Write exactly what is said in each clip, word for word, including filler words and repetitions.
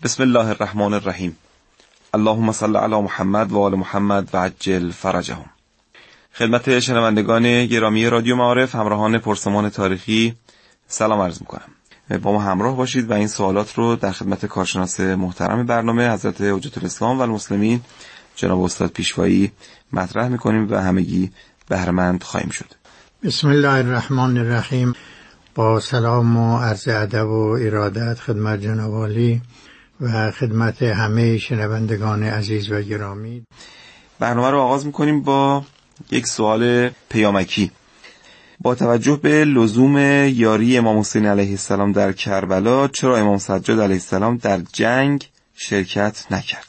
بسم الله الرحمن الرحیم. اللهم صل علی محمد و آل محمد و عجل فرجهم. خدمت شنوندگان گرامی رادیو معارف، همراهان پرسمان تاریخی، سلام عرض میکنم. با ما همراه باشید و این سوالات رو در خدمت کارشناس محترم برنامه حضرت حجت الاسلام و المسلمین جناب استاد پیشوایی مطرح میکنیم و همگی بهره‌مند خواهیم شد. بسم الله الرحمن الرحیم. با سلام و عرض ادب و ارادت خدمت جناب عالی و خدمت همه شنوندگان عزیز و گرامی. برنامه رو آغاز میکنیم با یک سوال پیامکی. با توجه به لزوم یاری امام حسین علیه السلام در کربلا، چرا امام سجاد علیه السلام در جنگ شرکت نکرد؟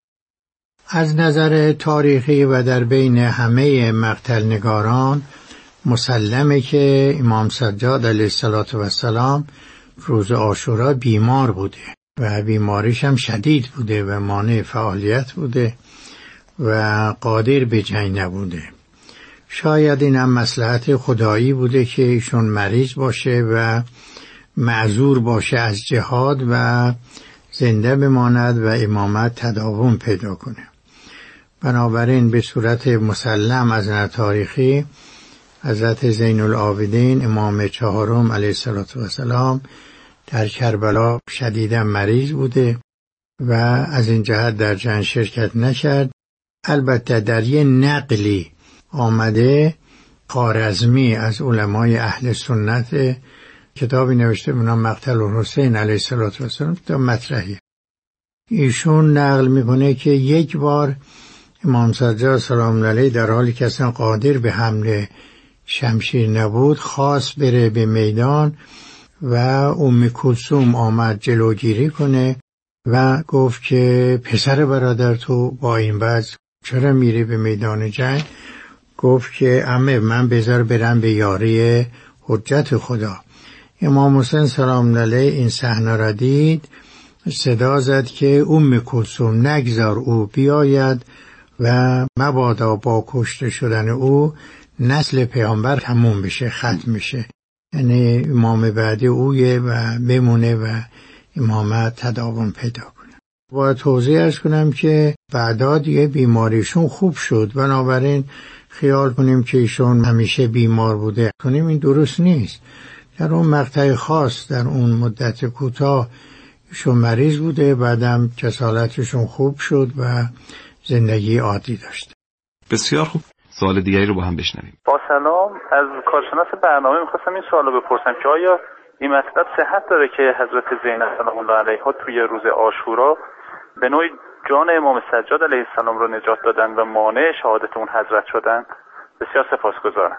از نظر تاریخی و در بین همه مقتل نگاران مسلمه که امام سجاد علیه السلام روز عاشورا بیمار بوده و بیماریش هم شدید بوده و مانع فعالیت بوده و قادر به جنگ نبوده. شاید این هم مصلحت خدایی بوده که ایشون مریض باشه و معذور باشه از جهاد و زنده بماند و امامت تداوم پیدا کنه. بنابراین به صورت مسلم از نظر تاریخی حضرت زین العابدین امام چهارم علیه السلام در کربلا شدیدا مریض بوده و از این جهت در جنگ شرکت نکرد. البته در یه نقلی آمده خوارزمی از علمای اهل سنت کتابی نوشته به نام مقتل الحسین علیه السلام تا مطرحی، ایشون نقل میکنه که یک بار امام سجاد سلام علیه در حالی که اصلا قادر به حمله شمشیر نبود خواست بره به میدان و ام کلثوم آمد جلوگیری کنه و گفت که پسر برادر تو با این وضع چرا میری به میدان جنگ؟ گفت که عمه من بذار برم به یاری حجت خدا. امام حسین سلام علیه این صحنه را دید، صدا زد که ام کلثوم نگذار او بیاید و مبادا با کشته شدن او نسل پیامبر تموم بشه، ختم بشه، یعنی امام بعدی اویه و بمونه و امامت تداوم پیدا کنه. باید توضیح ارز کنم که بعدا دیگه بیماریشون خوب شد، بنابراین خیال کنیم که ایشون همیشه بیمار بوده کنیم این درست نیست. در اون مقطع خاص در اون مدت کوتاه ایشون مریض بوده، بعدم کسالتشون خوب شد و زندگی عادی داشته. بسیار خوب. سوال دیگری رو با هم بشنویم. با سلام، از کارشناس برنامه میخواستم این سوال رو بپرسم که آیا این مطلب صحت داره که حضرت زینب سلام الله علیها توی روز عاشورا به نوعی جان امام سجاد علیه السلام رو نجات دادن و مانع شهادت اون حضرت شدن؟ بسیار سپاسگزارم.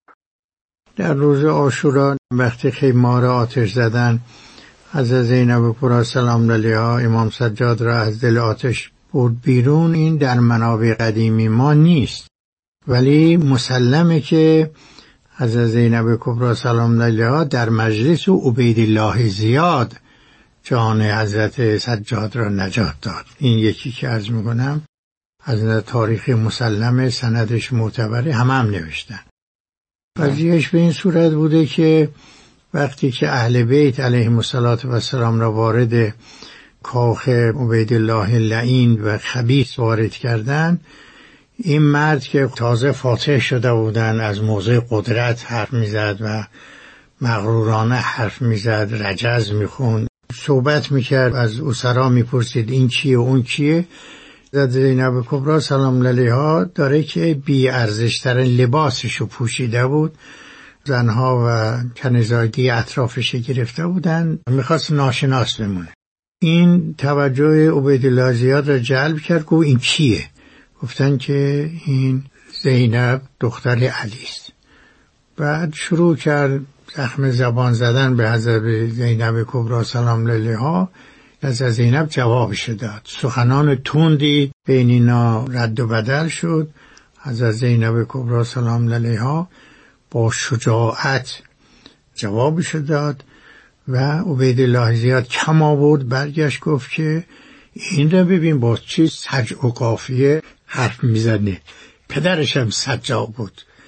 در روز عاشورا وقتی خیمار آتش زدن حضرت زینب کبری سلام علیها امام سجاد را از دل آتش برد بیرون، این در منابع قدیمی ما نیست، ولی مسلمه که حضرت زینب کبری سلام علیها در مجلس و عبیدالله زیاد جان حضرت سجاد را نجات داد. این یکی که عرض میکنم از تاریخ مسلمه، سندش معتبره، همه هم نوشتن. قضیهش به این صورت بوده که وقتی که اهل بیت علیهم السلام را وارد کاخ عبیدالله لعین و خبیث وارد کردن، این مرد که تازه فاتح شده بودن از موضع قدرت حرف میزد و مغرورانه حرف میزد، رجز میخوند، صحبت میکرد، از اسرا میپرسید این کیه اون کیه. حضرت زینب کبری سلام علیها داره که بی ارزشترین لباسشو پوشیده بود، زنها و کنیزایگی اطرافش گرفته بودن، میخواست ناشناس بمونه. این توجه عبیدالله زیاد را جلب کرد، گفت این کیه؟ گفتن که این زینب دختر علی است. بعد شروع کرد زخم زبان زدن به حضرت زینب کبری سلام علیها. حضرت زینب جوابش داد، سخنان تندی بین اینا رد و بدل شد. حضرت زینب کبری سلام علیها با شجاعت جوابش داد و عبیدالله زیاد کم آورد، برگشت گفت که این را ببین با چی سجع و قافیه حرف میزنه، پدرش هم سجاع بود.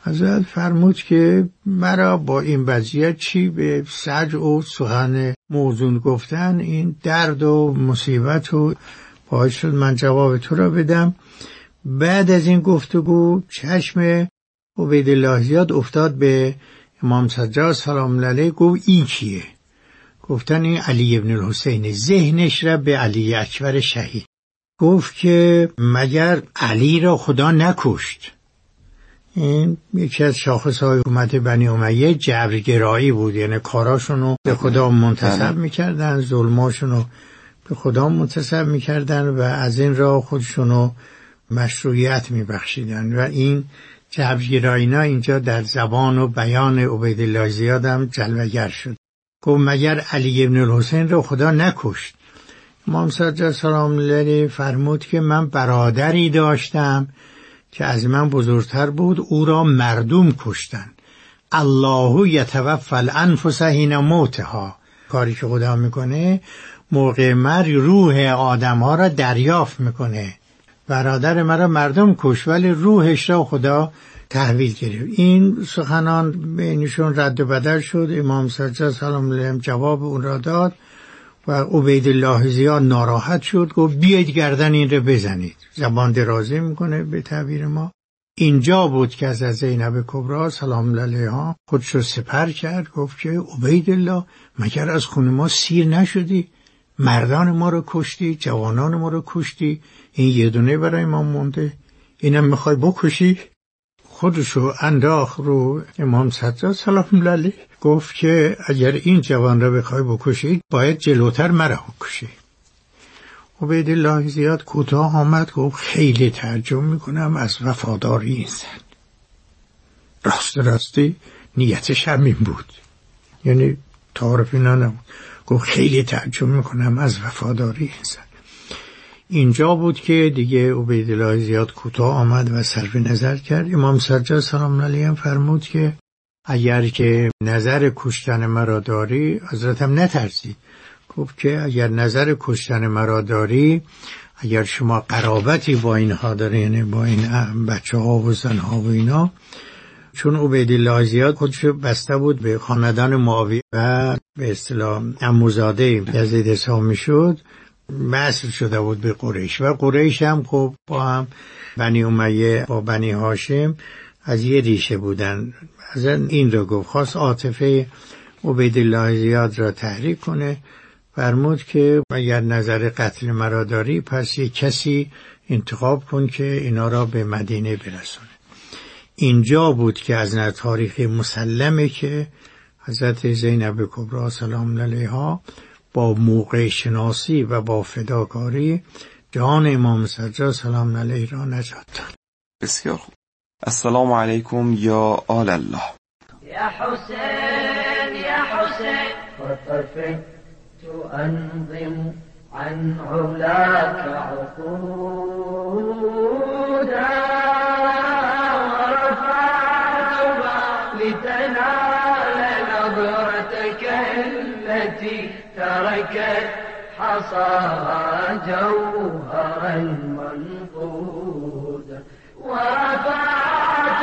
حضرت فرمود که مرا با این وضعیت چی به سجع و سخن موزون گفتن، این درد و مصیبت و باعث شد من جواب تو را بدم. بعد از این گفتگو چشم عبیدالله زیاد افتاد به امام سجاد سلام الله علیه، گفت این کیه؟ گفتن این علی ابن الحسین. ذهنش را به علی اکبر شهید. گفت که مگر علی را خدا نکشت؟ این یکی از شاخصهای حکومت بنی امیه جبرگرایی بود، یعنی کاراشونو به خدا منتسب میکردن، ظلماشونو به خدا منتسب میکردن و از این راه خودشونو مشروعیت میبخشیدن و این جبرگرایینا اینجا در زبان و بیان عبیدالله زیاد هم جلوگر شد. گفت مگر علی ابن الحسین را خدا نکشت؟ امام سجاد سلام الله علیه فرمود که من برادری داشتم که از من بزرگتر بود، او را مردم کشتن. الله یتوفی الانفس حین موتها. کاری که خدا میکنه موقع مرگ روح آدم ها را دریافت میکنه. برادر مرا مردم کش ولی روحش را خدا تحویل گرفت. این سخنان بینشون رد و بدل شد. امام سجاد سلام الله علیه جواب اون را داد و عبیدالله زیاد ناراحت شد، گفت بیایید گردن این را بزنید. زبان درازی میکنه به تعبیر ما. اینجا بود که از زینب کبری سلام الله علیها خودش رو سپر کرد، گفت که عبیدالله مگر از خون ما سیر نشدی؟ مردان ما رو کشتی، جوانان ما رو کشتی، این یه دونه برای ما مونده، اینم میخوای بکشی؟ خودشو انداخت رو امام سجاد سلام الله علیه، گفت که اگر این جوان را بخوای بکشید باید جلوتر مرا بکشی. عبیدالله زیاد کوتاه آمد، گفت خیلی تعجب میکنم از وفاداری این زن. راست راستی نیتش همین بود، یعنی تعارف اینا نبود. گفت خیلی تعجب میکنم از وفاداری این زن. اینجا بود که دیگه عبیدالله زیاد کوتاه آمد و صرف نظر کرد. امام سجاد سلام الله علیه فرمود که اگر که نظر کشتن مرا داری، حضرتم نترسید، گفت که اگر نظر کشتن مرا داری، اگر شما قرابتی با اینها داری، یعنی با این بچه ها و زن ها و اینا، چون عبیدالله زیاد خودش بسته بود به خاندان معاویه و به اصطلاح عموزاده یزید حساب میشد، وصل شده بود به قریش و قریش هم خب با هم بنی امیه با بنی هاشم از یه ریشه بودن. از این را گفت خواست عاطفه عبیدالله زیاد را تحریک کنه. فرمود که اگر نظر قتل مرا داری پس یک کسی انتخاب کن که اینا را به مدینه برسونه. اینجا بود که از نظر تاریخی مسلمه که حضرت زینب کبری سلام الله علیها با موقع شناسی و با فداکاری جان امام سجاد سلام الله علیه را نجات داد. بسیار خوب. السلام علیکم یا آل الله. یا حسین یا حسین وطفت انظم عن علاك عقودا ورفعت لتنال نظرتك التي تركت حصاها جوهرا منقودا ورفعت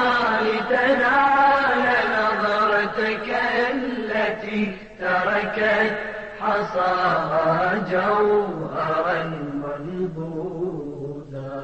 لتنال نظرتك التي تركت حصاها جوهرا منضودا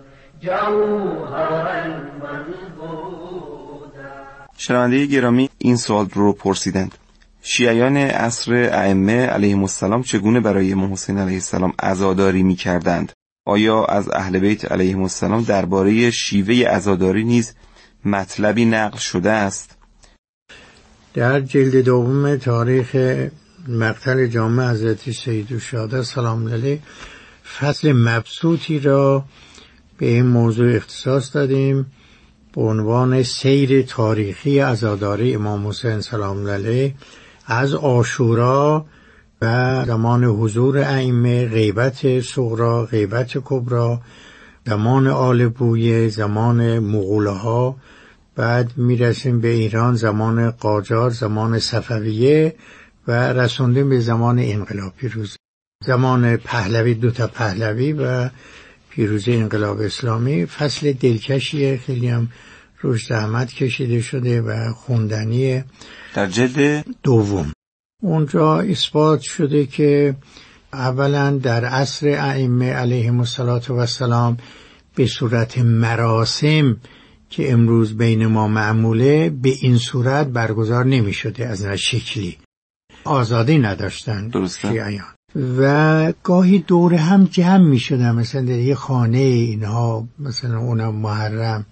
جوهرا منضودا. شنونده گرامی این سوال رو پرسیدند: شیعیان عصر ائمه علیهم السلام چگونه برای امام حسین علیه السلام عزاداری می‌کردند؟ آیا از اهل بیت علیهم السلام درباره شیوه عزاداری نیز مطلبی نقل شده است؟ در جلد دوم تاریخ مقتل جامع حضرت سیدالشهدا سلام الله علیه فصل مبسوطی را به این موضوع اختصاص دادیم به عنوان سیر تاریخی عزاداری امام حسین سلام الله علیه از عاشورا و زمان حضور ائمه، غیبت صغرا، غیبت کبری، زمان آل بویه، زمان مغول‌ها، بعد میرسیم به ایران، زمان قاجار، زمان صفویه و رسوندیم به زمان انقلاب پیروزی، زمان پهلوی، دوتا پهلوی و پیروزی انقلاب اسلامی. فصل دلکشی خیلی هم روش زحمت کشیده شده و خوندنیه. در جلد دوم اونجا اثبات شده که اولا در عصر ائمه علیهم السلام به صورت مراسم که امروز بین ما معموله به این صورت برگزار نمی شده. از نظر شکلی آزادی نداشتن شیعیان و گاهی دور هم جمع می شدن، مثلا در یه خانه اینها، مثلا اونم محرم،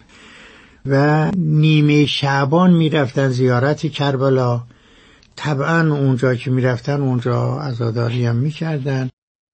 و نیمه شعبان می رفتن زیارت کربلا. طبعا اونجا که می رفتن اونجا عزاداری هم می کردن.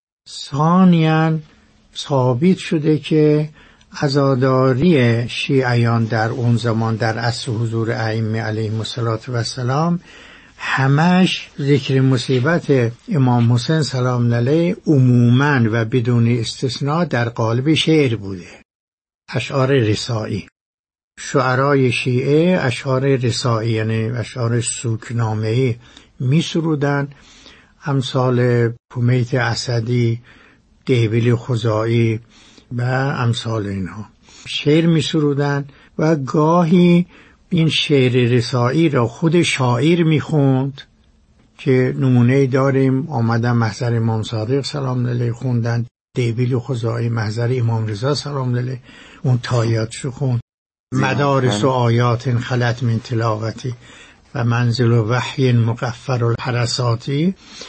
ثانیاً ثابت شده که عزاداری شیعیان در اون زمان در عصر حضور ائمه علیهم السلام همش ذکر مصیبت امام حسین سلام علیه عموماً و بدون استثناء در قالب شعر بوده، اشعار رثایی. شعرای شیعه اشعار رثایی یعنی اشعار سوگنامه‌ای می سرودن، امثال حمیت اسدی، دهبیل خزاعی و امثال اینها شعر می سرودن و گاهی این شعر رثایی را خود شاعر می خوند که نمونه داریم. آمدن محضر امام صادق سلام علیه خوندن، دهبیل خزاعی محضر امام رضا سلام علیه اون تایاتشو خوند. مدارس و آیات خلت من تلاوتی و منزل و وحی مقفر الحرساتی.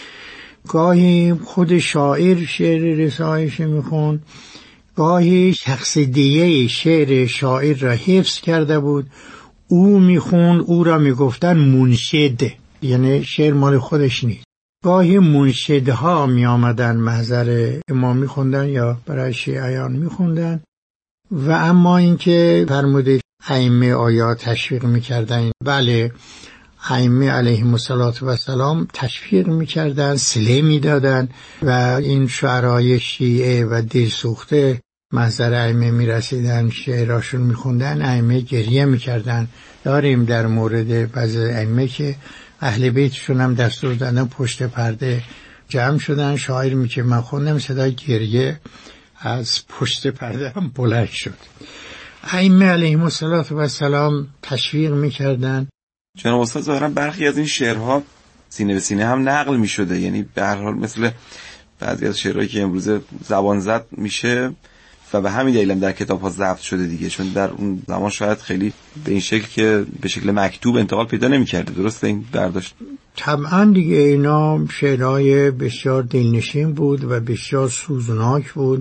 گاهی خود شاعر شعر رثایش میخوند، گاهی شخص دیگه شعر شاعر را حفظ کرده بود، او میخوند، او را میگفتن منشد، یعنی شعر مال خودش نیست. گاهی منشدها میآمدن محضر امام میخوندن یا برای شیعیان میخوندن. و اما اینکه فرموده ائمه آیا تشویق میکردن، بله ائمه علیهم السلام تشویق میکردن، صله میدادن و این شعرای شیعه و دلسوخته محضر ائمه میرسیدن، شعراشون میخوندن، ائمه گریه میکردن. داریم در مورد بعضی ائمه که اهل بیتشون هم دستور دادن پشت پرده جمع شدن، شاعر میگه من خوندم صدای گریه از پشت پرده هم بلند شد. ائمه علیهم السلام تشویق میکردن. جناب استاد ظاهرا برخی از این شعرها سینه به سینه هم نقل میشده، یعنی به هر حال مثل بعضی از شعرهایی که امروز زبان زد میشه و به همین دلیل هم در کتاب‌ها ضبط شده دیگه، چون در اون زمان شاید خیلی به این شکل که به شکل مکتوب انتقال پیدا نمی‌کرده. درسته این برداشت؟ طبعا دیگه اینا شعرهای بسیار دلنشین بود و بسیار سوزناک بود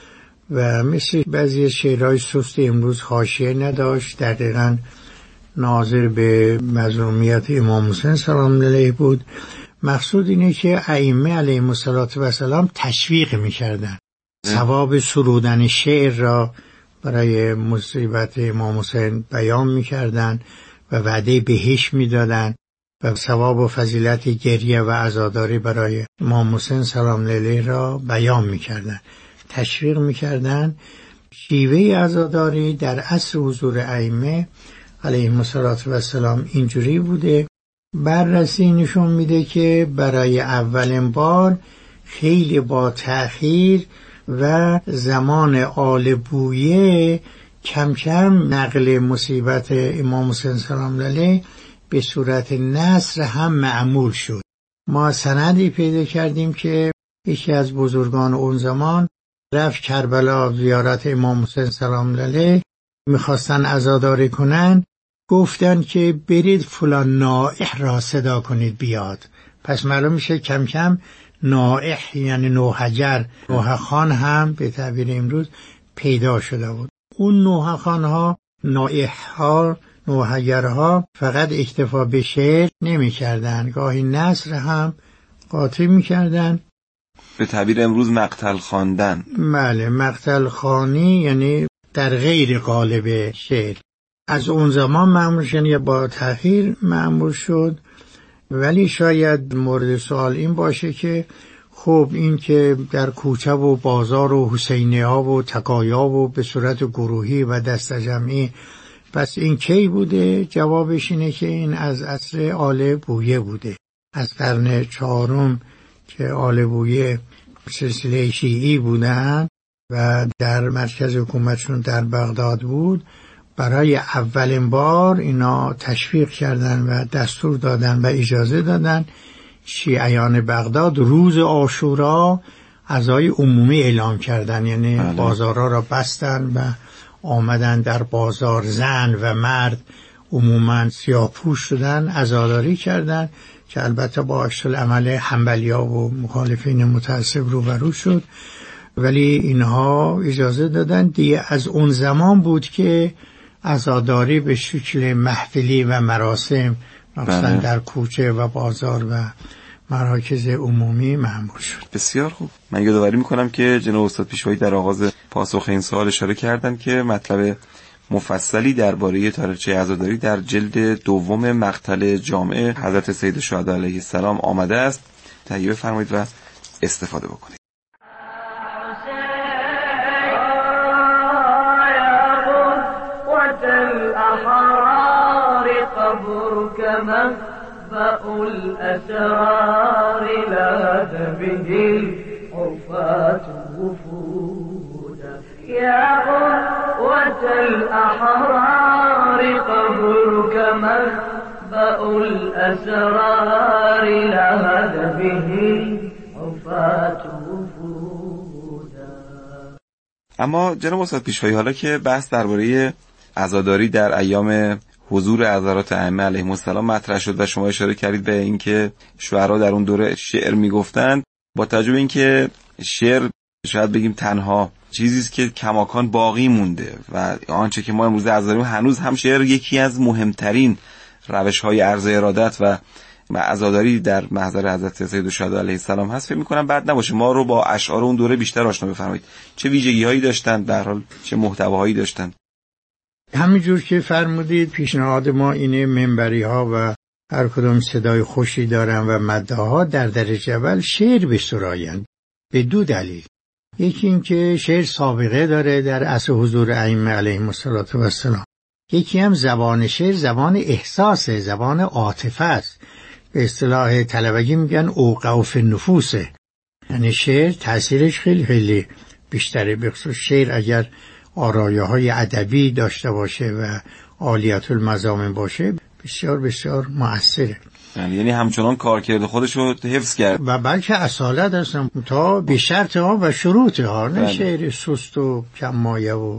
و مثل بعضی شعرهای سست امروز حاشیه نداشت، دقیقاً ناظر به مظلومیت امام حسین سلام علیه بود. مقصود اینه که ائمه علیهم السلام تشویق می‌کردن، ثواب سرودن شعر را برای مصیبت امام حسین بیان می‌کردن و وعده بهشت می‌دادن و ثواب و فضیلت گریه و عزاداری برای امام حسین سلام علیه را بیان می‌کردن، تشویق می‌کردن. شیوه عزاداری در عصر حضور ائمه علیهم السلام اینجوری بوده. بررسی نشون میده که برای اولین بار خیلی با تأخیر و زمان آل بویه کم کم نقل مصیبت امام حسین سلام علیه به صورت نثر هم معمول شد. ما سندی پیدا کردیم که یکی از بزرگان اون زمان رفت کربلا زیارت امام حسین سلام علیه، میخواستن عزاداری کنن، گفتن که برید فلان نائح را صدا کنید بیاد. پس معلوم میشه کم کم نائح یعنی نوحجر، نوحه خان هم به تعبیر امروز پیدا شده بود. اون نوحه خان ها، نائح ها، نوحجرها فقط اکتفا به شعر نمی کردن، گاهی نثر هم قاطی می کردن. به تعبیر امروز مقتل خواندن. بله، مقتل خوانی یعنی در غیر قالب شعر. از اون زمان معمول شد یا با تأخیر معمول شد. ولی شاید مورد سوال این باشه که خب این که در کوچه و بازار و حسینیه ها و تقایا و به صورت گروهی و دست جمعی، پس این کی بوده؟ جوابش اینه که این از عصر آل بویه بوده، از قرن چهارم که آل بویه سلسله شیعی بودن و در مرکز حکومتشون در بغداد بود. برای اولین بار اینا تشویق کردن و دستور دادن و اجازه دادن شیعیان بغداد روز عاشورا عزای عمومی اعلام کردن، یعنی بله. بازارها را بستن و آمدن در بازار، زن و مرد عموما سیاه‌پوش شدن، عزاداری کردن که البته با عکس العمل حنبلیا و مخالفین متعصب روبرو شد، ولی اینها اجازه دادن دیگه. از اون زمان بود که عزاداری به شکل محفلی و مراسم مثلا در کوچه و بازار و مراکز عمومی معمول شد. بسیار خوب. من یادآوری میکنم که جناب استاد پیشوایی در آغاز پاسخ این سوال اشاره کردن که مطلب مفصلی درباره تاریخچه عزاداری در جلد دوم مقتل جامع حضرت سید الشهدا علیه السلام آمده است. تهیه فرمایید و استفاده بکنید. مخبأ الأسرار لاذ به عرفات وفودا يا قوة الأحرار قبرك مخبأ الأسرار لاذ به عرفات وفودا. اما جناب استاد پیشوایی، حالا که بحث درباره عزاداری در ایام حضور حضرات ائمه علیهم السلام مطرح شد و شما اشاره کردید به اینکه شعرا در اون دوره شعر میگفتند، با توجه به اینکه شعر شاید بگیم تنها چیزی است که کماکان باقی مونده و آنچه که ما امروز عزاداریم، هنوز هم شعر یکی از مهمترین روش‌های عرض ارادت و عزاداری در محضر حضرت سید الشهدا علیه السلام هست. فکر می‌کنم بد نباشه ما رو با اشعار اون دوره بیشتر آشنا بفرمایید. چه ویژگی‌هایی داشتند، به هر حال چه محتواهایی داشتند؟ همینجور که فرمودید پیشنهاد ما اینه منبری ها و هر کدام صدای خوشی دارن و مدعا ها در درجه اول شعر بسراین به دو دلیل. یکی این که شعر سابقه داره در عصر حضور ائمه علیهم السلام، یکی هم زبان شعر زبان احساسه، زبان عاطفه است. به اصطلاح طلبگی میگن اوقع فی النفوسه، یعنی شعر تاثیرش خیلی خیلی بیشتره. به خصوص شعر اگر آرایه های ادبی داشته باشه و عالیت المضامن باشه بسیار بسیار مؤثره. یعنی همچنان کارکرد خودش رو حفظ کرد و بلکه اصالت هستم تا به شرط ها و شروط ها، نه شعر سست و کمایه. و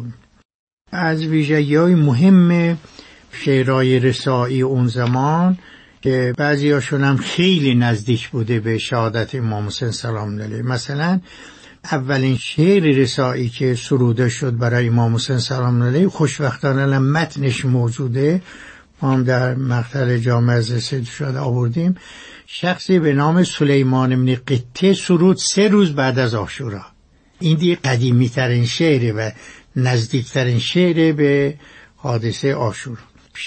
از ویژگی های مهم شعرهای رسائی اون زمان که بعضی هاشون هم خیلی نزدیک بوده به شهادت امام حسین سلام علیه، مثلا اولین شعر رسائی که سروده شد برای امام حسین سلام علیه خوشبختانه متنش موجوده، ما هم در مقتل جامع از سید شده آوردیم. شخصی به نام سلیمان بن قطه سرود سه روز بعد از عاشورا. این دیگه قدیمی ترین شعره و نزدیک ترین شعره به حادثه عاشورا.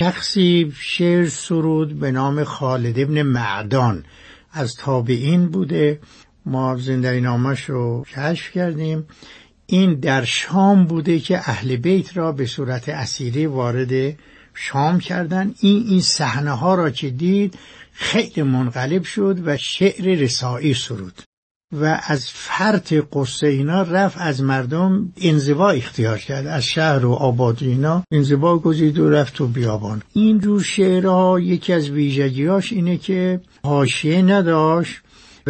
شخصی شعر سرود به نام خالد بن معدان، از تابعین بوده، ما زندگی نامش رو کشف کردیم. این در شام بوده که اهل بیت را به صورت اسیری وارد شام کردن. این این صحنه ها را که دید خیلی منقلب شد و شعر رسائی سرود و از فرط قصه اینا رفت از مردم انزوا اختیار کرد، از شهر و آباد اینا انزوا گزید و رفت تو بیابان. این جور شعرها یکی از ویژگیاش اینه که حاشیه نداشت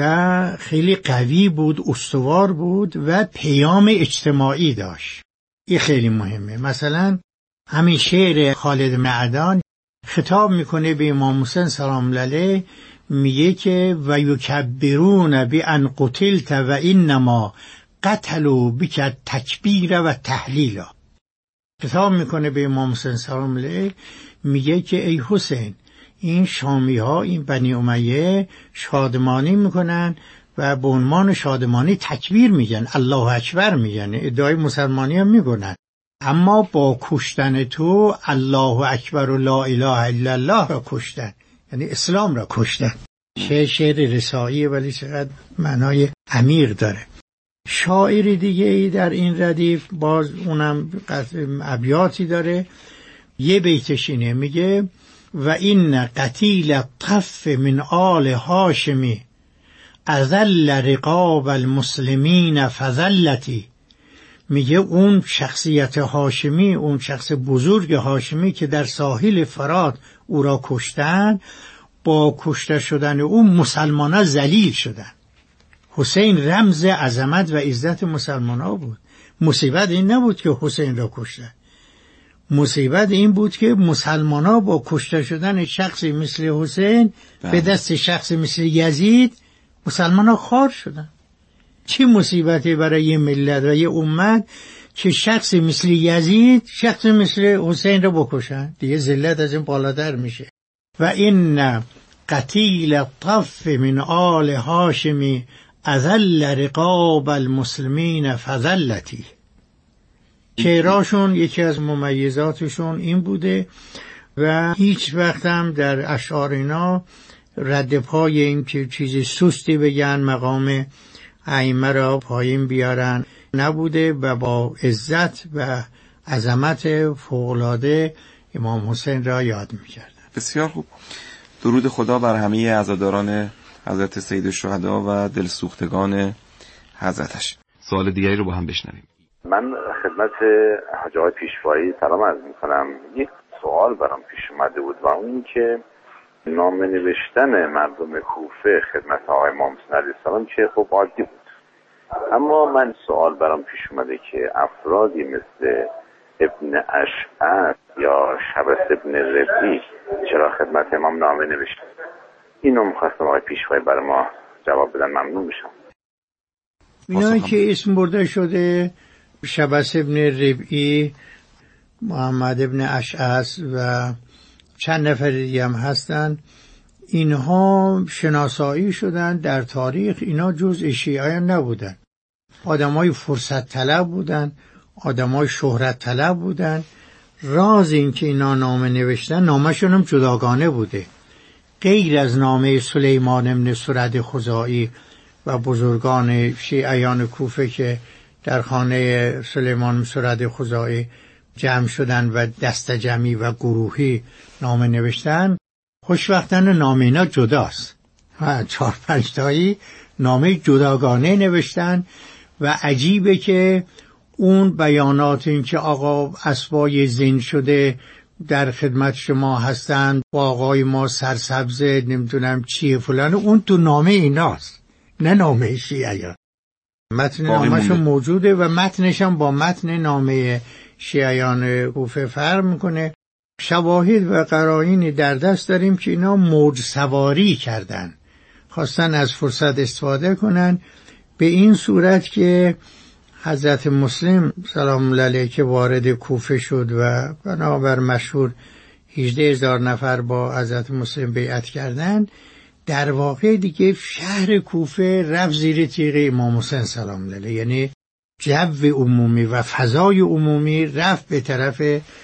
و خیلی قوی بود، استوار بود و پیام اجتماعی داشت. این خیلی مهمه. مثلا همین شعر خالد معدان خطاب میکنه به امام حسین سلام علیه، میگه که و یکبرون بان قتلت و انما قتلوا بک تکبیر و تحلیلا. خطاب میکنه به امام حسین سلام علیه، میگه که ای حسین، این شامی ها، این بنی امیه شادمانی میکنن و به عنوان شادمانی تکبیر میگن، الله اکبر میگن، ادعای مسلمانی هم میکنن، اما با کشتن تو الله اکبر و لا اله الا الله را کشتن، یعنی اسلام را کشتن. شعر شعر رسائیه ولی چقدر معنای عمیق داره. شاعر دیگه ای در این ردیف باز اونم ابیاتی داره. یه بیتش اینه، میگه و این قتیل طف من آل هاشمی اذل رقاب المسلمین فذلتی میگه اون شخصیت هاشمی، اون شخص بزرگ هاشمی که در ساحل فرات او را کشتن، با کشته شدن او مسلمان‌ها ذلیل شدن. حسین رمز عظمت و عزت مسلمان‌ها بود. مصیبت این نبود که حسین را کشتن، مصیبت این بود که مسلمان‌ها با کشته شدن شخصی مثل حسین بله. به دست شخصی مثل یزید مسلمان‌ها خار شدن. چه مصیبتی برای یه ملت و یه امت که شخصی مثل یزید شخصی مثل حسین را بکشن. دیگه ذلت از این بالاتر میشه. و این قتیل الطف من آل هاشمی اذل رقاب المسلمین فذلتی. شعراشون یکی از ممیزاتشون این بوده و هیچ وقت هم در اشعار اینا رد پای این که چیزی سستی بگن، مقام ائمه را پایین بیارن نبوده و با عزت و عظمت فوق‌العاده امام حسین را یاد می‌کردن. بسیار خوب. درود خدا بر همه عزاداران حضرت سید الشهدا و دلسوختگان حضرتش. سوال دیگری رو با هم بشنویم. من خدمت حاج آقای پیشوایی سلام عرض می‌کنم. یک سوال برام پیش اومده بود و اون که نامه نوشتن مردم کوفه خدمت آقای امام حسین علیه السلام که خب عادی بود، اما من سوال برام پیش اومده که افرادی مثل ابن اشعث یا شبس ابن ربعی چرا خدمت امام نامه نوشتن؟ اینو می‌خواستم آقای پیشوایی برای ما جواب بدن، ممنون میشم. اینایی که اسم برده شده شبس ابن ربعی، محمد ابن اشعث و چند نفر دیگه هم هستن، اینها شناسایی شدن در تاریخ. اینا جزء شیعیان نبودن، آدمای فرصت طلب بودن، آدمای شهرت طلب بودن. راز این که اینا نامه نوشتن، نامشون هم جداگانه بوده، غیر از نامه سلیمان ابن سرد خزاعی و بزرگان شیعیان کوفه که در خانه سلیمان ابن سرد خزاعی جمع شدن و دست جمعی و گروهی نامه نوشتن. خوشبختانه نامه اینا جداست و چهار پنج تایی نامه جداگانه نوشتن و عجیبه که اون بیانات این که آقا اسبای زین شده در خدمت شما هستند، با آقای ما سرسبزه نمیدونم چیه فلان، اون تو نامه ایناست نه نامه شیعیان. متن نامه‌شون موجوده و متنش هم با متن نامه شیعیان کوفه فرق میکنه. شواهد و قرائنی در دست داریم که اینا موج سواری کردن، خواستن از فرصت استفاده کنن به این صورت که حضرت مسلم سلام الله علیه که وارد کوفه شد و بنابر مشهور هجده هزار نفر با حضرت مسلم بیعت کردن، در واقع دیگه شهر کوفه رفت زیر تیغ امام حسین سلام الله علیه، یعنی جو عمومی و فضای عمومی رفت به طرف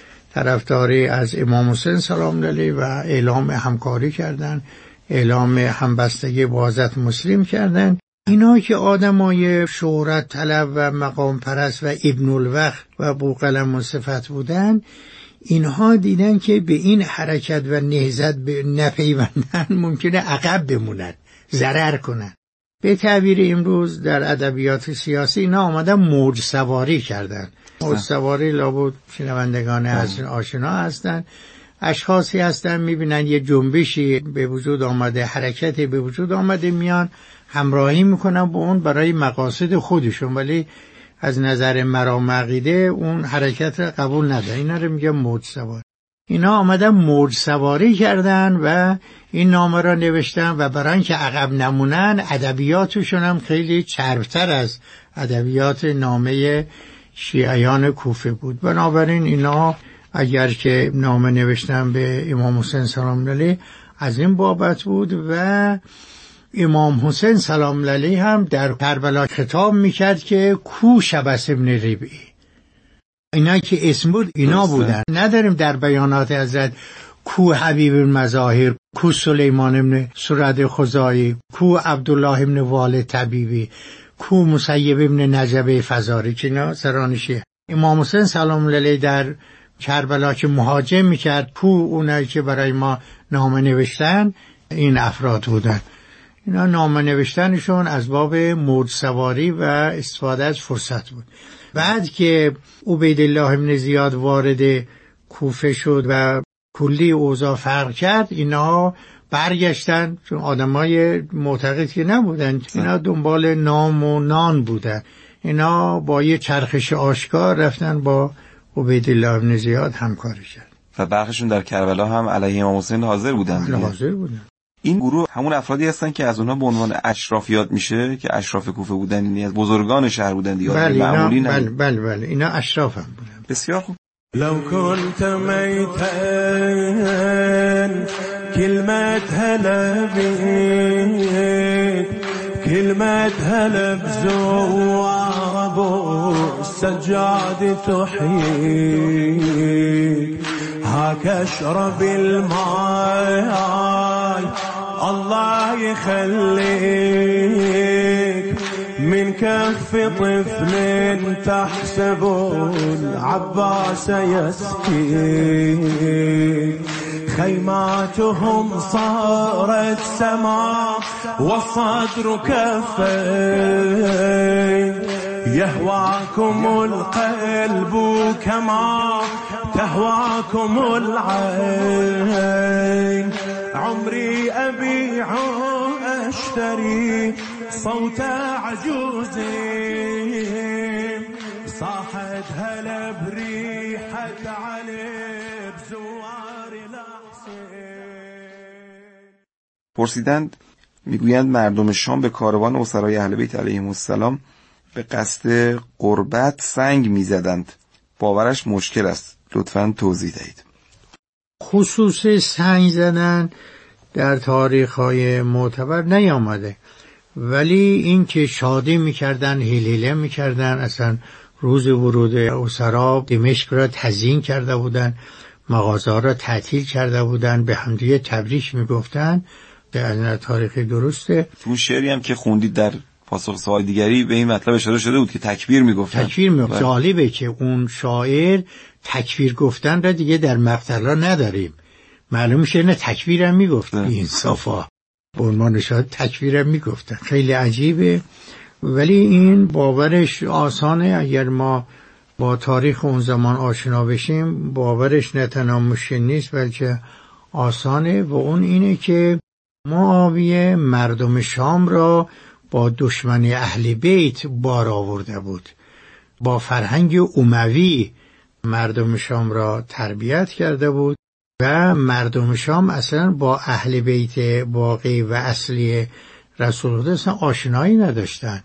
طرفداری از امام حسین سلام الله علیه و اعلام همکاری کردن، اعلام همبستگی با حضرت مسلم کردن. اینا که آدمای شهرت طلب و مقام پرست و ابن الوقت و بوقلم و صفت بودن، اینها دیدن که به این حرکت و نهضت به نپیوندن ممکنه عقب بمونن، ضرر کنن. به تعبیر امروز در ادبیات سیاسی اینا آمدن موج سواری کردن. موج سواری لابد شنوندگان از آشنا هستن، اشخاصی هستن میبینن یه جنبشی به وجود آمده، حرکتی به وجود آمده، میان همراهی میکنن با اون برای مقاصد خودشون، ولی از نظر مرام عقیده اون حرکت را قبول نداره. اینا رو میگن موج سواری. اینا آمدن موج سواری کردن و این نامه را نوشتن و برای اینکه عقب نمونن ادبیاتشون هم خیلی چربتر از ادبیات نامه شیعیان کوفه بود. بنابراین اینا اگر که نامه نوشتن به امام حسین سلام الله علیه از این بابت بود و امام حسین سلام الله علیه هم در کربلا خطاب میکرد که کو شبس ابن ربعی. اینا که اسم بود اینا بودن. نداریم در بیانات حضرت کو حبیب المظاهر، کو سلیمان ابن سرد خزاعی، کو عبدالله ابن والد طبیبی، کو مسیب ابن نجب فزاری که اینا سرانشیه. امام حسین سلام الله علیه در کربلا که مهاجم میکرد، کو اونایی که برای ما نامه نوشتن این افراد بودن. اینا نامه نوشتنشون از باب موج سواری و استفاده از فرصت بود. بعد که عبیدالله ابن زیاد وارد کوفه شد و کلی اوضاع فرق کرد، اینا برگشتن، چون آدمای معتقد که نبودن، اینا دنبال نام و نان بودن. اینا با یه چرخش آشکار رفتن با عبیدالله ابن زیاد همکاری کرد و برخشون در کربلا هم علیه امام حسین حاضر بودن. حاضر بودن. این گروه همون افرادی هستن که از اونها به عنوان اشراف یاد میشه، که اشراف کوفه بودن، یعنی از بزرگان شهر بودن دیگه. بله معمولی نه. بله بله بله اینا اشراف هم بودن. بسیار خوب. لو كنت ميتا كلمة هلا بيك كلمة هلا بزوار ابو السجاد تحييك هاك اشرب الماء الله يخليك من كف طفل تحسب العباس يسقيك خيماتهم صارت سماء والصدر كفين يهواكم القلب كما تهواكم العين عمري أبيع أشتري صوت عجوز صاحت هلا بريحة علي بزوار الحسين. پرسیدند، میگویند مردم شام به کاروان اسرای اهل بیت علیهم السلام به قصد قربت سنگ میزدند. باورش مشکل است. لطفاً توضیح دهید. خصوص سنگ زدن در تاریخ‌های معتبر نیامده، ولی این که شادی میکردن، هلیله میکردن، اصلا روز ورود اسرا دمشق را تزیین کرده بودن، مغازه را تعطیل کرده بودن، به همدیگه تبریک میگفتن. در تاریخ درسته. تو شعری هم که خوندید در پاسخ سوال دیگری به این مطلب اشاره شده بود که تکبیر میگفتن. تکبیر میگفتن. جالبه که اون شاعر تکبیر گفتن را دیگه در مقتلا نداریم. معلوم میشه نه تکبیر هم میگفتن. این صفا به عنوان شاعر تکبیر هم میگفتن. خیلی عجیبه، ولی این باورش آسانه. اگر ما با تاریخ اون زمان آشنا بشیم باورش نه تنها مشکل نیست بلکه آسانه، و اون اینه که معاویه مردم شام را با دشمنی اهل بیت بار آورده بود. با فرهنگ اموی مردم شام را تربیت کرده بود و مردم شام اصلا با اهل بیت واقعی و اصلی رسول الله اصلا آشنایی نداشتن.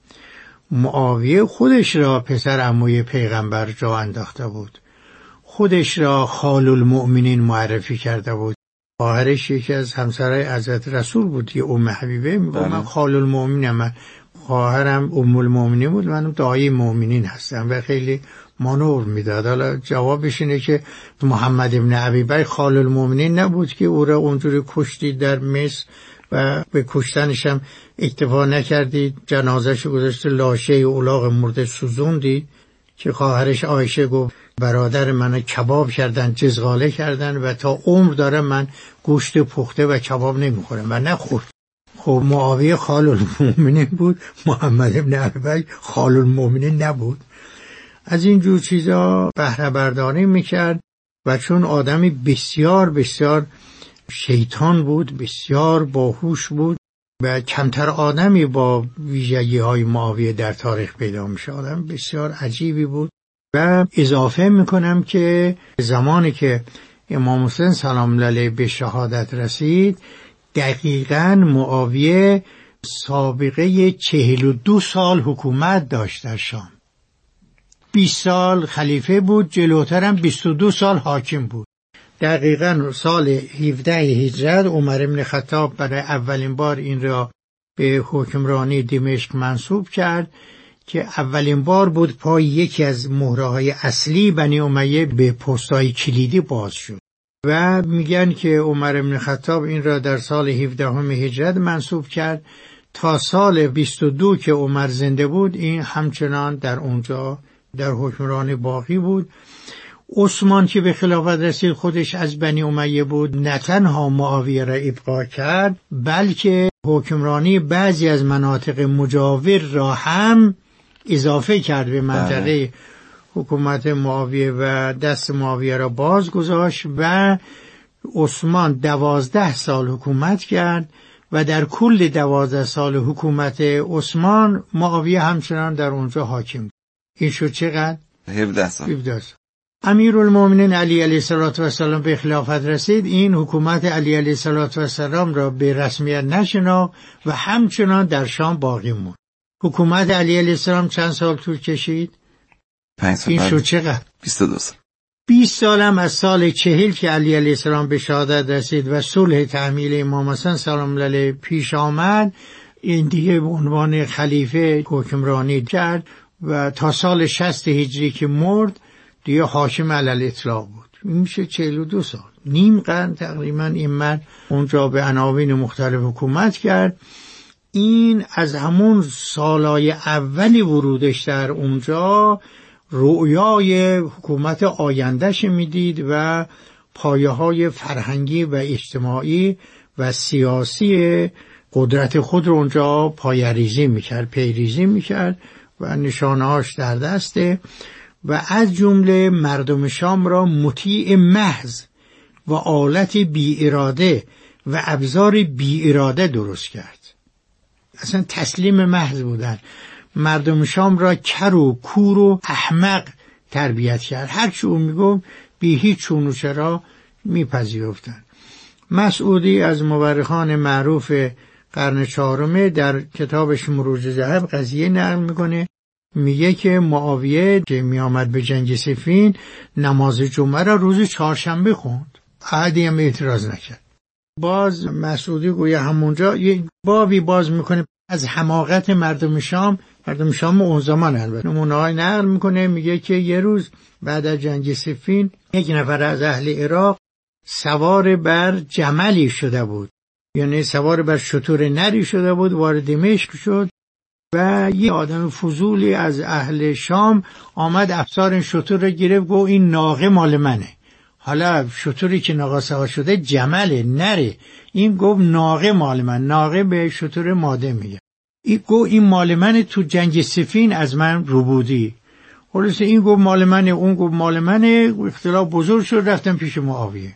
معاویه خودش را پسر عموی پیغمبر جا انداخته بود، خودش را خال المؤمنین معرفی کرده بود. خواهرش یکی از همسرای حضرت رسول بود، یه ام حبیبه میگه من خال المؤمنینم، من خواهرم ام المؤمنین بود، منم دایی مؤمنین هستم، و خیلی مانور میداد. حالا جوابش اینه که محمد ابن ابی بکر خال المؤمنین نبود که او را اونجوری کشتید در مصر و به کشتنش هم اکتفا نکردید، جنازه‌شو گذاشت لاشه الاغ مرده سوزوندی، که خواهرش عایشه گفت برادر منو کباب کردن، جزغاله کردن و تا عمر دارم من گوشت پخته و کباب نمیخورم و نخورد. خب معاویه خال المؤمنین بود، محمد ابن ابی بکر خال المؤمنین نبود. از این جور چیزا بهره برداری میکرد و چون آدمی بسیار بسیار شیطان بود، بسیار باهوش بود و کمتر آدمی با ویژگی های معاویه در تاریخ پیدا میشه. آدم بسیار عجیبی بود. و اضافه میکنم که زمانی که امام حسین سلام علیه به شهادت رسید، دقیقاً معاویه سابقه چهل و دو سال حکومت داشت در شام. بیست سال خلیفه بود، جلوترم بیست و دو سال حاکم بود. دقیقاً سال هفده هجرت عمر بن خطاب برای اولین بار این را به حکمرانی دمشق منصوب کرد که اولین بار بود پای یکی از مهره‌های اصلی بنی امیه به پست‌های کلیدی باز شد. و میگن که عمر بن خطاب این را در سال هفدهم هجرت منصوب کرد. تا سال بیست و دو که عمر زنده بود این همچنان در اونجا در حکمرانی باقی بود. عثمان که به خلافت رسید خودش از بنی امیه بود، نه تنها معاویه را ابقا کرد بلکه حکمرانی بعضی از مناطق مجاور را هم اضافه کرد به منطقه حکومت معاویه و دست معاویه را باز گذاشت و عثمان دوازده سال حکومت کرد و در کل دوازده سال حکومت عثمان معاویه همچنان در اونجا حاکم بود. این شد چقدر؟ هفده سال. هفده سال. امیرالمومنین علی علیه السلام به خلافت رسید. این حکومت علی علیه السلام را به رسمیت نشناخت و همچنان در شام باقی موند. حکومت علی علیه السلام چند سال طول کشید؟ پنج سال. این شد چقدر؟ بیست و دو سال. بیست سالم از سال چهل که علی علیه السلام به شهادت رسید و صلح تحمیل امام حسن سلام الله علیه پیش آمد، این دیگه به عنوان خلیفه حکمرانی کرد و تا سال شصت هجری که مرد دیگه حاکم علی الاطلاق بود. این میشه چهل و دو سال، نیم قرن تقریبا این مرد اونجا به عناوین مختلف حکومت کرد. این از همون سالای اولی ورودش در اونجا رؤیای حکومت آیندهش میدید و پایه های فرهنگی و اجتماعی و سیاسی قدرت خود رو اونجا پایه‌ریزی میکرد، پیریزی میکرد و نشانهاش در دسته و از جمله مردم شام را مطیع محض و آلت بی اراده و ابزار بی اراده درست کرد. اصلا تسلیم محض بودن. مردم شام را کر و کور و احمق تربیت کرد. هر چی او میگفت بی هیچ چون و چرا میپذیرفتن. مسعودی از مورخان معروف قرن چهارم در کتابش مروج ذهب قضیه نقل میکنه. میگه که معاویه که میآمد به جنگ صفین نماز جمعه را روز چهارشنبه خوند. احدی هم اعتراض نکرد. باز مسعودی گویا همونجا یک بابی باز میکنه از حماقت مردم شام، مردم شام اون زمان البته نمونه‌های نقل میکنه. میگه که یه روز بعد از جنگ صفین یک نفر از اهل عراق سوار بر جملی شده بود، یعنی سوار بر شتر نری شده بود، وارد دمشق شد و یه آدم فضولی از اهل شام آمد افسار این شتر رو گرفت، گفت این ناقه مال منه. حالا شتری که ناقه سوار شده جمله نره، این گفت ناقه مال من. ناقه به شتر ماده میگه. این گفت این مال منه، تو جنگ صفین از من رو بودی. خلاص این گفت مال منه، اون گفت مال منه، اختلاف بزرگ شد. رفتم پیش معاویه.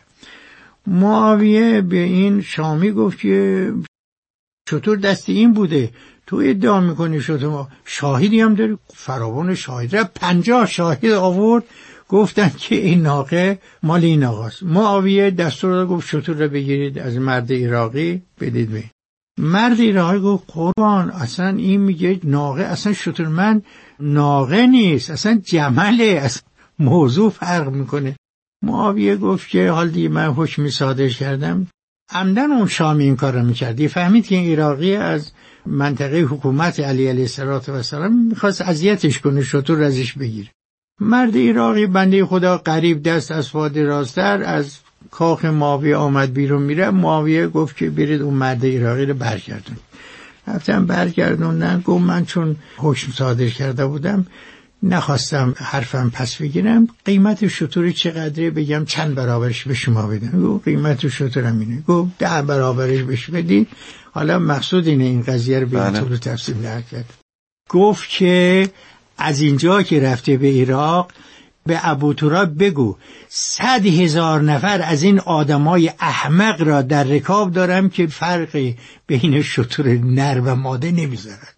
معاویه به این شامی گفت که شتر دست این بوده، تو ادعا میکنی شتر، شاهدی هم داری؟ فراوان شاهد را پنجاه شاهد آورد، گفتن که این ناقه مال این آقاست. معاویه دستور داد گفت شتر را بگیرید از مرد عراقی بدید به. مرد عراقی گفت قربان اصلا این میگه ناقه، اصلا شتر من ناقه نیست، اصلا جمله، اصلا موضوع فرق میکنه. معاویه گفت که حال دیگه من حکمی صادر کردم. عمدن اون شامی این کار رو میکرد. فهمید که این عراقی از منطقه حکومت علی علیه السلام میخواست اذیتش کنه، شتر ازش بگیره. مرد عراقی بنده خدا قریب دست از فاد راستر از کاخ معاویه آمد بیرون میره. معاویه گفت که برید اون مرد عراقی رو برگردون. رفتم برگردوندن. گفت من چون حکم صادر کرده بودم نخواستم حرفم پس بگیرم. قیمت شتر چقدره بگم چند برابرش به شما بدم؟ گفت قیمت شترم اینه. گفت ده برابرش بهش بدی. حالا مقصود اینه این قضیه رو به طور تفصیل نقل کرد. گفت که از اینجا که رفته به عراق به ابو تراب بگو صد هزار نفر از این آدمای احمق را در رکاب دارم که فرقی بین شتر نر و ماده نمیذارد.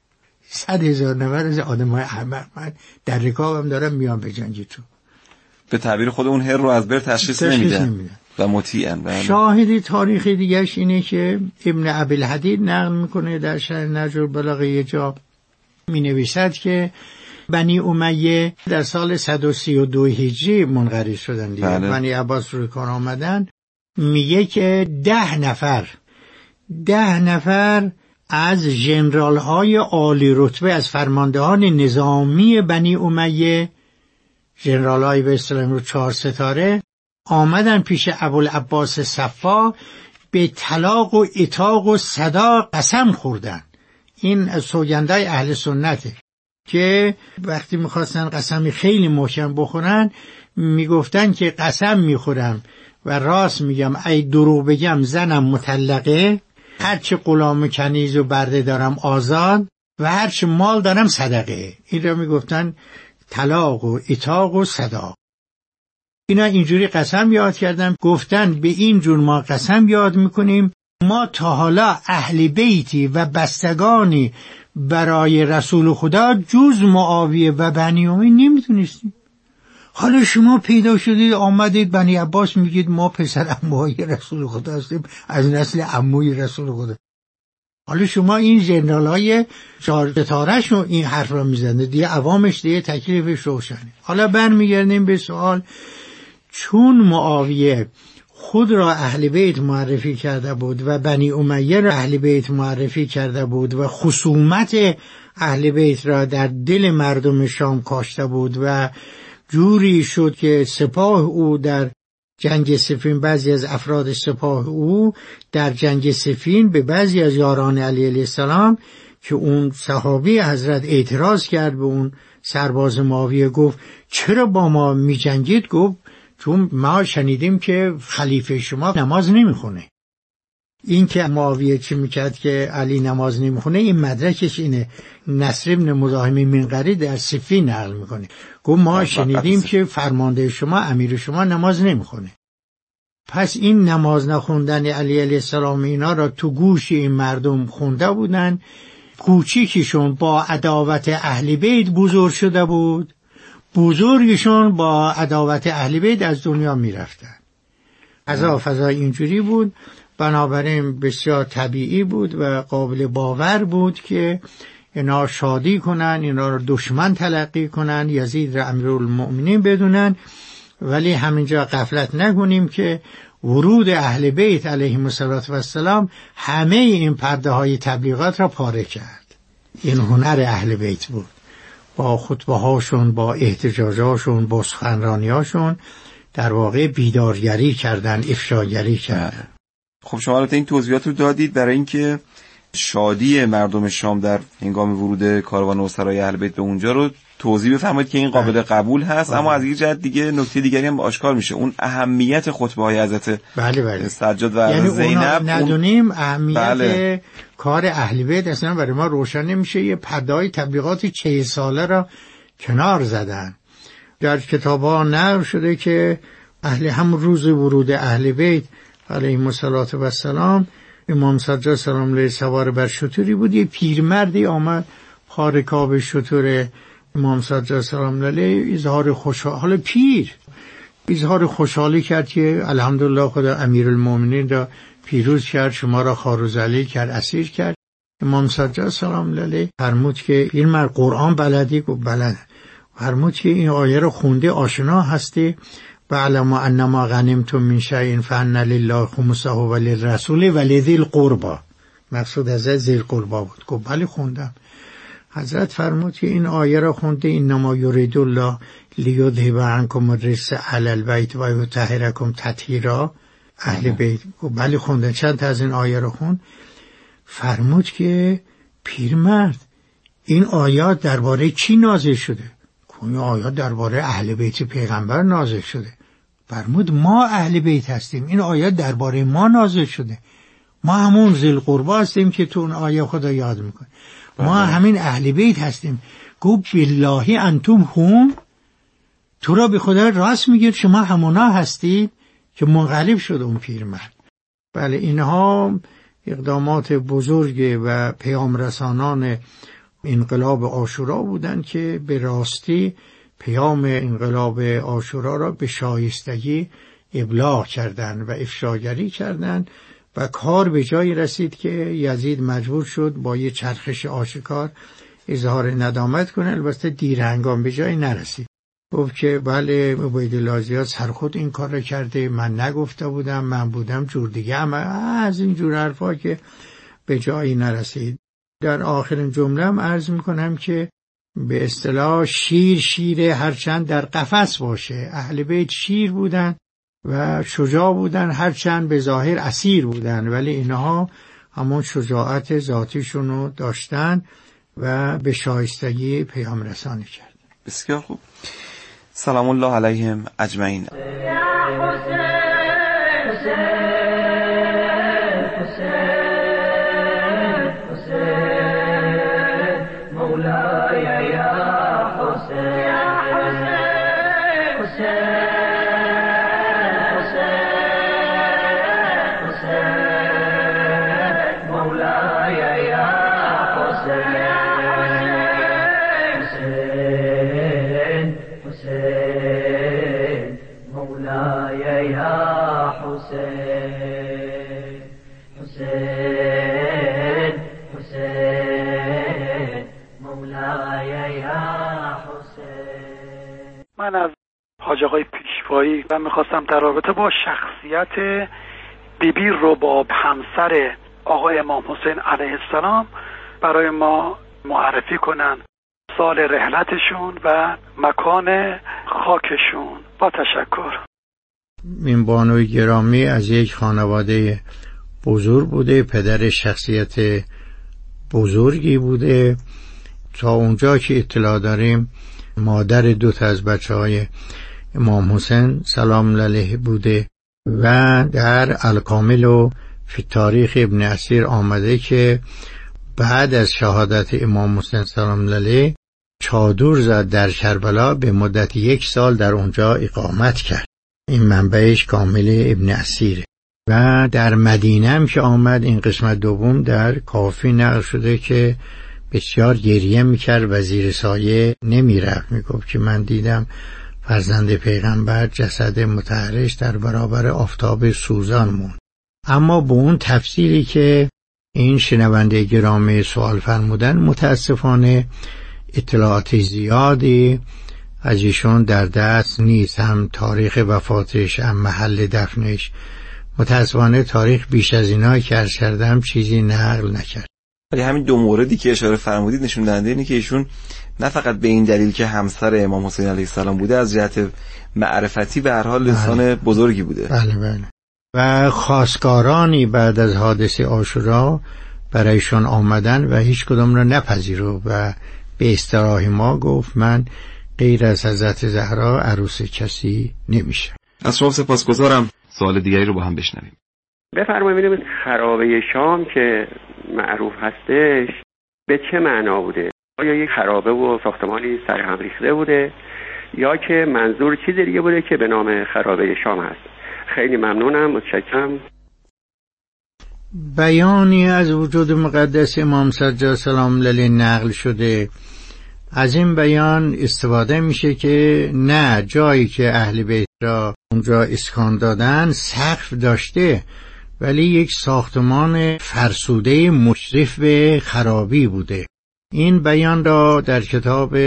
صد هزار نفر از آدمای احمق من در رکابم دارم میان به جنگ تو. به تعبیر خود اون هر رو از بر تشخیص نمیدن و مطیعن. شاهدی تاریخی دیگهش اینه که ابن ابی‌الحدید نقل میکنه در شرح نهج البلاغه یه جا می نویسد که بنی امیه در سال صد و سی و دو هجری منقرض شدن دیگه. بله. بنی عباس روی کار آمدن. میگه که ده نفر ده نفر از ژنرال های عالی رتبه از فرماندهان نظامی بنی امیه، ژنرال های به اصطلاح رو چهار ستاره، آمدن پیش ابوالعباس صفا به طلاق و عتاق و صدا قسم خوردن. این سوگندای اهل سنته. که وقتی میخواستن قسمی خیلی محکم بخورن میگفتن که قسم میخورم و راست میگم، ای دروغ بگم زنم مطلقه، هرچه غلام کنیز و برده دارم آزاد و هرچه مال دارم صدقه. این را میگفتن طلاق و عتاق و صداق. اینا اینجوری قسم یاد کردن، گفتن به این جور ما قسم یاد میکنیم، ما تا حالا اهل بیتی و بستگانی برای رسول خدا جز معاویه و بنی امیه نمیدونستیم. حالا شما پیدا شدید آمدید بنی عباس میگید ما پسر عموی رسول خدا هستیم، از نسل عموی رسول خدا. حالا شما این ژنرالای چهار ستاره‌ش رو این حرف را میزنه دیگه، عوامش دیگه تکلیفش روشنه. حالا برمیگردیم به سوال، چون معاویه خود را اهل بیت معرفی کرده بود و بنی امیه را اهل بیت معرفی کرده بود و خصومت اهل بیت را در دل مردم شام کاشته بود و جوری شد که سپاه او در جنگ صفین، بعضی از افراد سپاه او در جنگ صفین به بعضی از یاران علی علیه السلام که اون صحابی حضرت اعتراض کرد به اون سرباز معاویه، گفت چرا با ما می جنگید؟ گفت چون ما شنیدیم که خلیفه شما نماز نمیخونه. این که معاویه چی میکرد که علی نماز نمیخونه، این مدرکش اینه. نصر ابن مزاحم منقری در صفین نقل میکنه، گفت ما شنیدیم که فرمانده شما امیر شما نماز نمیخونه. پس این نماز نخوندن علی علیه السلام اینا را تو گوش این مردم خونده بودن. کوچیکشون با عداوت اهل بیت بزرگ شده بود، بزرگشون با عداوت اهل بیت از دنیا میرفتن. فضا فضا اینجوری بود، بنابراین بسیار طبیعی بود و قابل باور بود که اینا شادی کنن، اینا رو دشمن تلقی کنن، یزید را امیرالمؤمنین بدونن. ولی همینجا غفلت نکنیم که ورود اهل بیت علیهم السلام همه این پرده های تبلیغات را پاره کرد. این هنر اهل بیت بود، با خطبه هاشون، با احتجاجاشون، با سخنرانی هاشون در واقع بیدارگری کردن، افشاگری کردن. خب شما البته این توضیحات رو دادید برای اینکه شادی مردم شام در هنگام ورود کاروان اسرای اهل بیت به اونجا رو توضیح بفرمایید که این قابل قبول هست. بله. اما از یک جهت دیگه نکته دیگری هم آشکار میشه، اون اهمیت خطبه های حضرت بله بله. سجاد و یعنی زینب ندونیم اهمیت بله. کار اهل بیت اصلا برای ما روشن نمیشه. یه پرده‌های تبلیغات چه ساله را کنار زدن. در کتاب‌ها نقل شده که اهل هم روز ورود اهل بیت علیهم السلام، امام سجاد سلام علیه سوار بر شتری بود. یه پیرمردی آمد پا رکاب شتر امام سجاد سلام علیه، اظهار خوشحالی، حالا پیر اظهار خوشحالی کرد که الحمدلله خدا امیرالمومنین را پیروز کرد، شما را خوار و ذلیل کرد، اسیر کرد. امام سجاد سلام علیه فرمود که این مرد قرآن بلدی؟ گفت بلد. فرمود که این آیه رو خونده، آشنا هستی؟ وَاعْلَمُ أَنَّمَا غَنِمْتُم مِّن شَيْءٍ فَأَنَّ لِلَّهِ خُمُسَهُ وَلِلرَّسُولِ وَلِذِي الْقُرْبَى. مقصود از ذی القربى بود. گفت بله خوندم. حضرت فرمود که این آیه را خونده، انما یرید الله لیذهب عنکم الرجس اهل البیت و یطهرکم تطهیرا. اهل بیت. گفت بله خوندم. چند تا از این آیه را خوند. فرمود که پیرمرد این آیات درباره چی نازل شده؟ این آیات درباره اهل بیت پیغمبر نازل شده. فرمود ما اهل بیت هستیم، این آیات درباره ما نازل شده. ما همون ذی القربی هستیم که تو اون آیه خدا یاد میکنه. ما همین اهل بیت هستیم. گفت بالله انتم هم، تو را به خدا راست میگید شما همونا هستید؟ که منقلب شد اون پیرمرد. بله اینها اقدامات بزرگ و پیام رسانان انقلاب عاشورا بودند که به راستی پیام انقلاب عاشورا را به شایستگی ابلاغ کردند و افشاگری کردند و کار به جایی رسید که یزید مجبور شد با یه چرخش آشکار اظهار ندامت کنه. البته دیر هنگام به جایی نرسید. گفت که بله عبیدالله زیاد سرخود این کار را کرده، من نگفته بودم، من بودم جور دیگه، اما از این جور حرفا که به جایی نرسید. در آخرین جمله هم عرض میکنم که به اصطلاح شیر شیر هرچند در قفس باشه. اهل بیت شیر بودن و شجاع بودن، هرچند به ظاهر اسیر بودن، ولی اینها همون شجاعت ذاتیشونو داشتن و به شایستگی پیام رسانی کرد. بسیار خوب. سلام الله علیهم اجمعین. من از حاج آقای پیشوایی و میخواستم در رابطه با شخصیت بیبی رباب همسر آقای امام حسین علیه السلام برای ما معرفی کنن، سال رحلتشون و مکان خاکشون. با تشکر. این بانوی گرامی از یک خانواده بزرگ بوده، پدر شخصیت بزرگی بوده. تا اونجا که اطلاع داریم مادر دو تا از بچه های امام حسین سلام علیه بوده و در الکامل و فی تاریخ ابن اسیر آمده که بعد از شهادت امام حسین سلام علیه چادر زد در کربلا، به مدت یک سال در اونجا اقامت کرد. این منبعش کامل ابن اسیره. و در مدینه هم که آمد، این قسمت دوم در کافی نقل شده که بسیار گریه میکرد و زیر سایه نمیرفت. میگفت که من دیدم فرزند پیغمبر جسد متحرش در برابر آفتاب سوزان موند. اما به اون تفسیری که این شنونده گرامی سوال فرمودن متاسفانه اطلاعات زیادی از ایشون در دست نیست، هم تاریخ وفاتش هم محل دفنش. متاسفانه تاریخ بیش از اینا که عرض کردم چیزی نقل نکرد. ولی همین دو موردی که اشاره فرمودید نشون دهنده اینه که ایشون نه فقط به این دلیل که همسر امام حسین علیه السلام بوده، از جهت معرفتی به هر حال انسان بزرگی بوده. بله بله. و خواستگارانی بعد از حادثه عاشورا برایشون آمدن و هیچ کدام را نپذیرفت و به اصطلاح ما گفت من غیر از حضرت زهرا عروس کسی نمیشه. از شما سپاسگزارم. سوال دیگری رو با هم بشنویم. بفرمایید ببینیم خرابه شام که معروف هستش به چه معنا بوده؟ آیا یک خرابه و ساختمانی سر هم ریخته بوده یا که منظور چیز دیگه بوده که به نام خرابه شام هست؟ خیلی ممنونم، متشکرم. بیانی از وجود مقدس امام سجاد سلام علیه نقل شده. از این بیان استفاده میشه که نه، جایی که اهل بیت را اونجا اسکان دادن سقف داشته، ولی یک ساختمان فرسوده مشرف به خرابی بوده. این بیان را در کتاب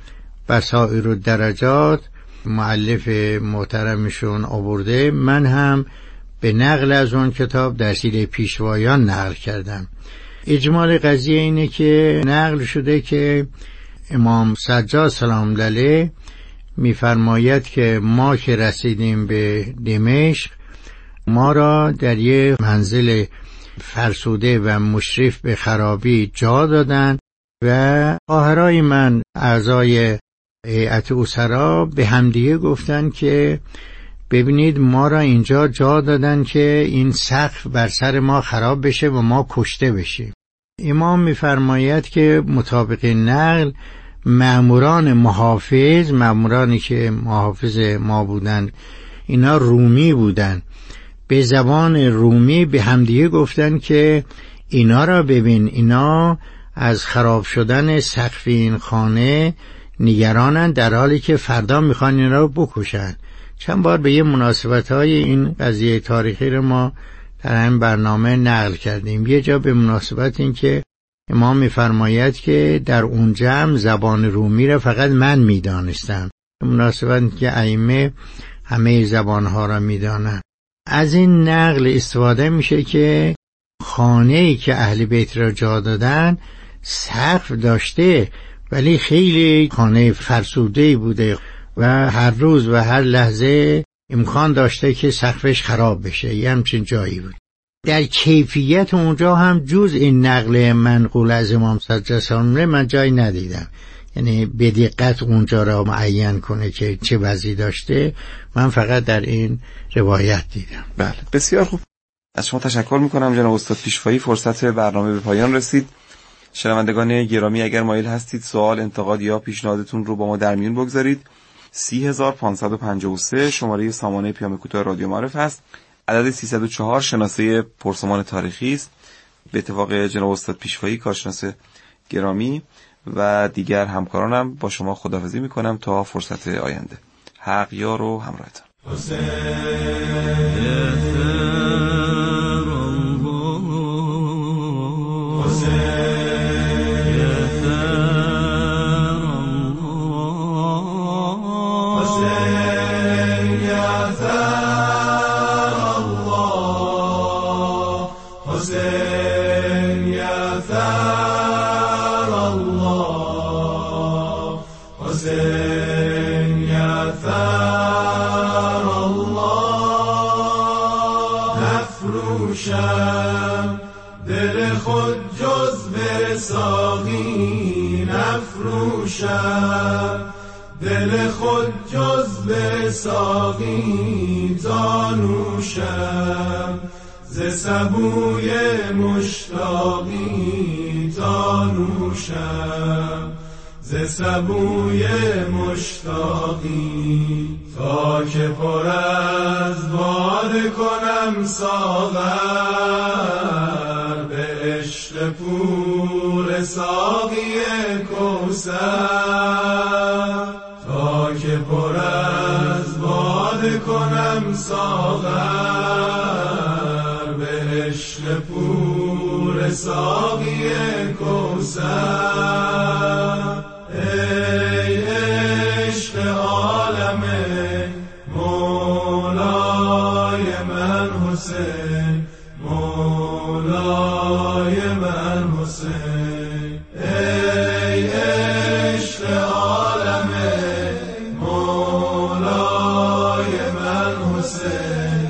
بصائر الدرجات مؤلف محترمشون آورده. من هم به نقل از اون کتاب در سیره پیشوایان نقل کردم. اجمال قضیه اینه که نقل شده که امام سجاد سلام علیه میفرماید که ما که رسیدیم به دمشق، ما را در یه منزل فرسوده و مشرف به خرابی جا دادن و خواهرای من اعضای هیئت اسرا به همدیگه گفتن که ببینید ما را اینجا جا دادن که این سقف بر سر ما خراب بشه و ما کشته بشیم. امام میفرماید که مطابق نقل مأموران محافظ، مأمورانی که محافظ ما بودن، اینا رومی بودن، به زبان رومی به همدیگه گفتن که اینا را ببین، اینا از خراب شدن سقف این خانه نگرانن، در حالی که فردا میخوان اینا رو بکشن. چند بار به یه مناسبت‌های این قضیه تاریخی رو ما در این برنامه نقل کردیم. یه جا به مناسبت این که امام میفرماید که در اون جمع زبان رومی را فقط من میدانستم، به مناسبت که ائمه همه زبانها را میدانند. از این نقل استفاده میشه که خانه‌ای که اهل بیت را جا دادن سقف داشته، ولی خیلی خانه فرسوده‌ای بوده و هر روز و هر لحظه امکان داشته که سقفش خراب بشه. یه همچین جایی بود. در کیفیت اونجا هم جز این نقل منقول از امام سجاد سلام من جایی ندیدم، یعنی به دقت اونجا را معین کنه که چه وضعی داشته. من فقط در این روایت دیدم. بله بسیار خوب، از شما تشکر میکنم جناب استاد پیشوایی. فرصت برنامه به پایان رسید. شنوندگان گرامی اگر مایل هستید سوال، انتقاد یا پیشنهادتون رو با ما در میون بگذارید، سی هزار پانصد و پنجاه و سه شماره سامانه پیام کوتاه رادیو معارف است. عدد سیصد و چهار شناسه پرسمان تاریخی است. به اتفاق جناب استاد پیشوایی کارشناس گرامی و دیگر همکارانم با شما خداحافظی میکنم تا فرصت آینده. حق یار و همراهتان. دل خود جز به ساقی نفروشم، دل خود جز به ساقی تا نوشم، ز سبوی مشتاقی تا نوشم، ز سبوی مشتاقی تا که پر از باده کنم ساغر به عشق پور ساقی کوثر، تا که پر از باده کنم ساغر به عشق پور ساقی کوثر. ای عشق عالم مولای من حسین، مولای من حسین، ای عشق عالم مولای من حسین،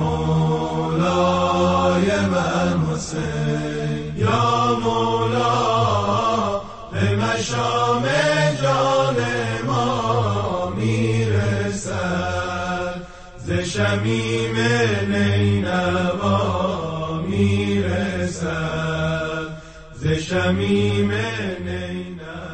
مولای من حسین. یا مولا به مشام جان ما میرسد، ز شمیم نینوا میرسد، ز شمیم نینوا.